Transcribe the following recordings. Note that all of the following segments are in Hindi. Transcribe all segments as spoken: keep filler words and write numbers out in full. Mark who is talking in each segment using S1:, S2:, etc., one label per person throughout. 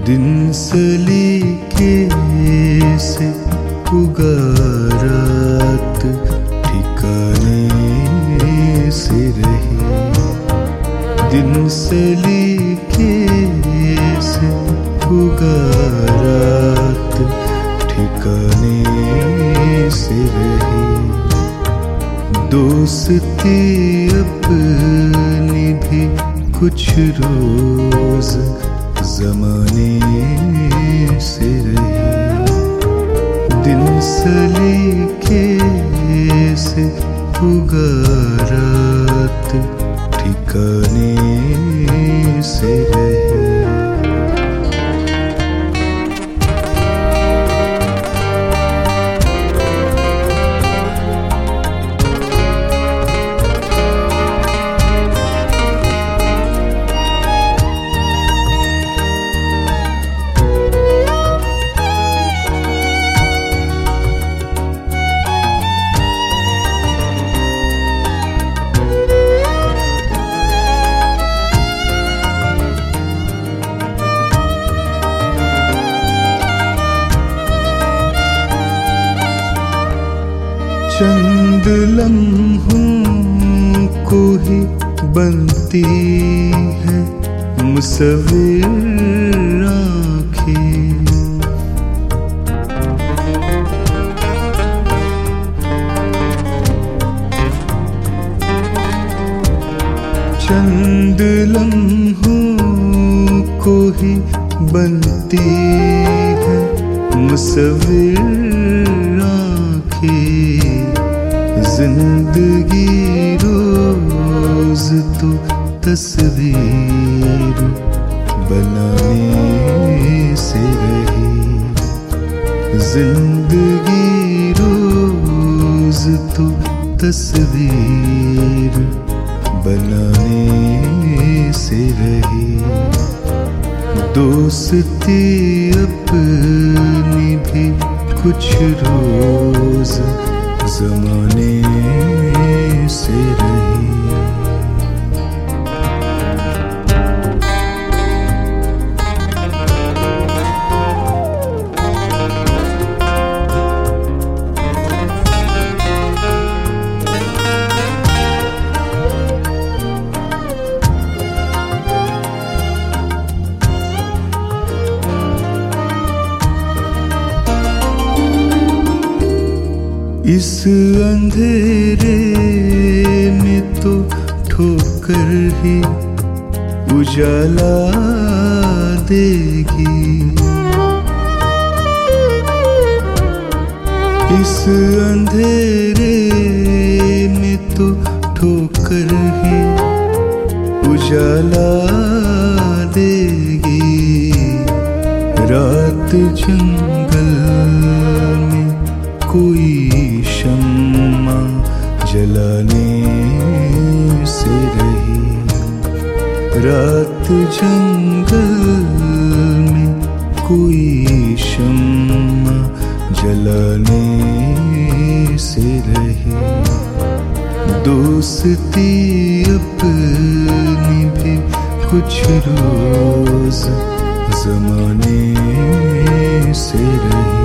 S1: दिन सलीके से पुगारात ठिकाने से रही। दिन सलीके से पुगारात ठिकाने से रही। दोस्ती अपनी भी कुछ रोज ज़माने से रही। दिन सलीके से पुगारात ठिकाने से रही। चंद लम्हों को ही बनती है मुसव्विर आँखें। चंद लम्हों को ही बनती है मुसव्विर आँखें। जिंदगी रोज तो तस्वीर बनाने से रही। जिंदगी रोज तो तस्वीर बनाने से रही। दोस्ती अपनी भी कुछ रोज ज़माने से रही। इस अंधेरे में तो ठोकर ही उजाला देगी। इस अंधेरे में तो ठोकर ही उजाला देगी। रात जंगल में कोई शम्मा जलाने से रही। रात जंगल में कोई शम्मा जलाने से रही। दोस्ती अपनी भी कुछ रोज ज़माने से रही।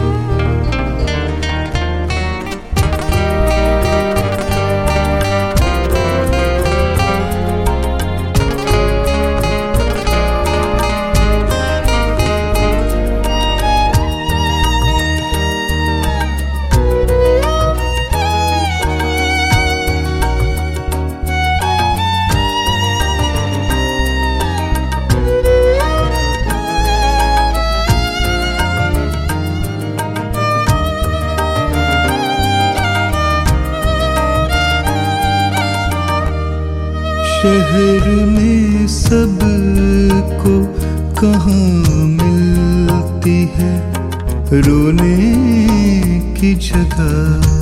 S1: शहर में सबको कहाँ मिलती है रोने की जगह।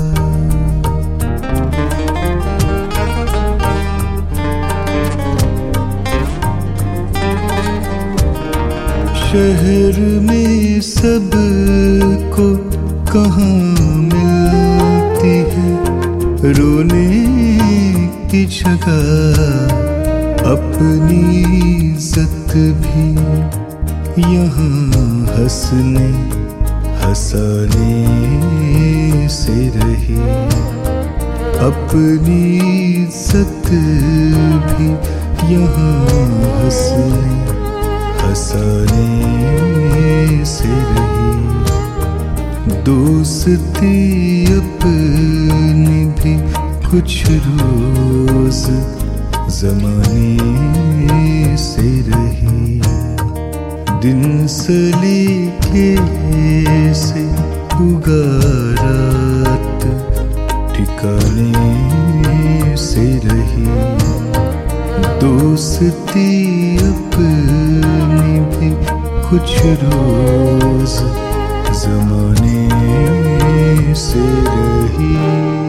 S1: शहर में सबको कहाँ मिलती है रोने की जगह। अपनी इज्जत भी यहाँ हंसने हंसाने से रही। अपनी इज्जत भी यहाँ हंसने हंसाने से रही। दोस्ती अपनी भी कुछ रोज ज़माने से रही। दिन सलीके से उगा रात ठिकाने से रही। दोस्ती अपनी भी कुछ रोज ज़माने से रही।